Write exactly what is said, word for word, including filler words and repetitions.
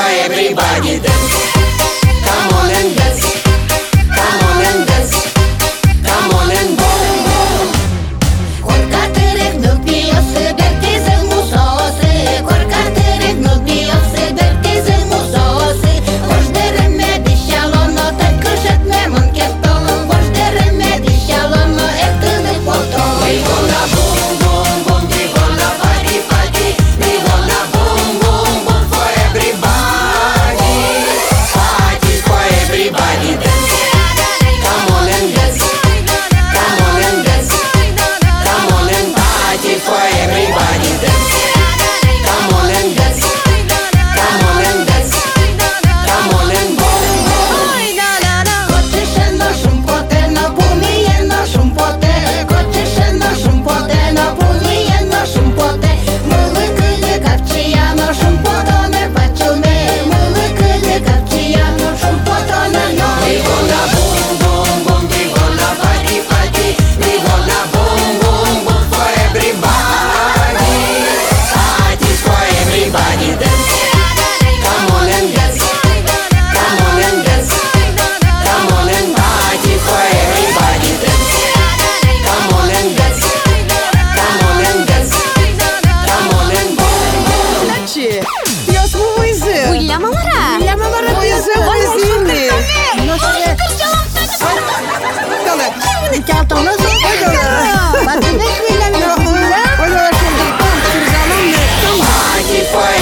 everybody dance. Come on and dance. Come on and dance. Come on and boom boom. Korkatırık nukliyosu bertizin musosu. Korkatırık nukliyosu bertizin musosu. Hoş derime dişalono tak kırşetme manketonu. Hoş derime dişalono ettilik potonu. We gonna boom boom boom. We gonna party party. We gonna boom boom boom for everybody. Party for everybody dance. Come on and dance. Come on and dance. Come on and party for everybody dance. Come on and dance. Come on and dance. Come on and boom boom. Koczyszeno szumpoteno pumijeno szumpote. Koczyszeno szumpoteno pumijeno szumpote. Mılı kılı kapçıyano şumpotone paçılme. Mılı kılı kapçıyano şumpotone no. We gonna boom boom boom. We gonna party party. We gonna boom boom boom for everybody. Party for everybody dance. Come on and dance. Come on and dance. Come on and party for everybody dance. Come on and dance. Come on and dance. Come on and boom boom. Lecie, ja słońce. Uylamalara. Uylamalara koyasın valizini. Nasıl? Kale. Kartonu sokuyor. Bakın ne kıyılamıyor. Ola şimdi. Zaman ne? Party for